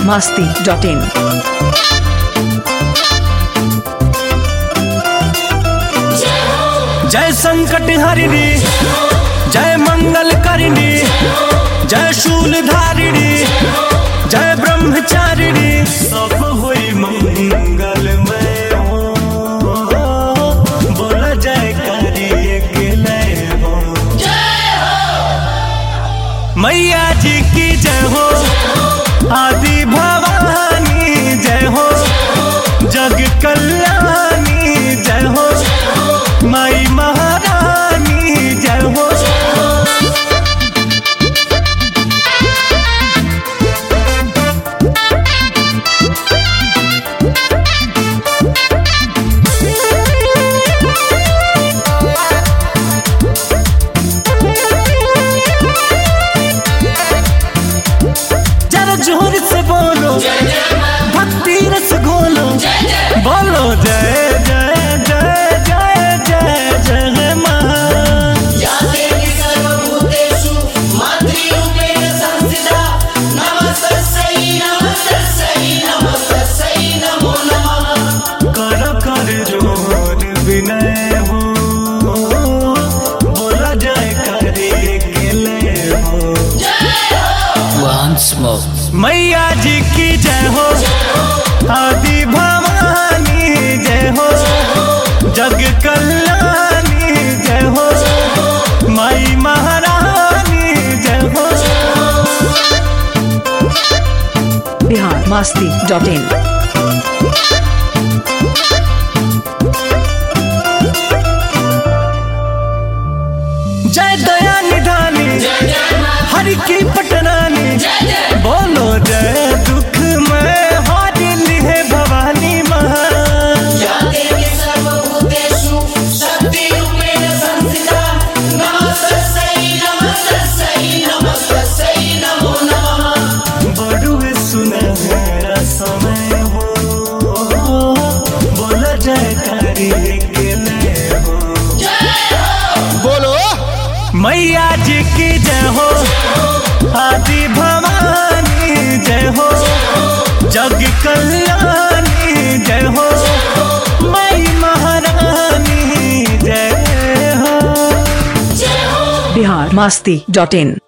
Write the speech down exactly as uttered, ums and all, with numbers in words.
masti dot in. जय संकट हरिणी, जय मंगल करिणी, जय शूल धारिणी, जय ब्रह्मचारिणी, सब हुई मंगलमय हो। बोला जय करिए के लय हो। मैया जी की जय हो, आदि भवानी जय हो, जग कल्याणी जय हो, माई महारानी जय हो। जरा जोर से बोलो, भक्ति रस घोलो, बोलो जय जय जय जय जय जय माँ। या देवी सर्वभूतेषु मातृरूपेण संस्थिता, नमस्तस्यै नमस्तस्यै नमस्तस्यै नमो नमः। कर कर जोर विनय हो, बोला जय करिए के लय हो। Once more. मैया जी की जय हो, आदि भवानी जय हो, जग कल्याणी जय हो, माई महारानी जय हो। Bihar masti dot in. जय दया निधानी, हरि की पटरानी, बोलो जय दुख में हारिली है भवानी माँ। या देवी सर्वभूतेषु शक्तिरूपेण संस्थिता, नमस्तस्यै नमस्तस्यै नमस्तस्यै नमो नमः। बड़ुए सुनहरा समय हो, बोला जय करिए के लय हो। बोलो मैया जी की जय हो, आदि भवानी जय हो, जग कल्याणी जय हो, माई महारानी जय हो। Bihar masti dot in.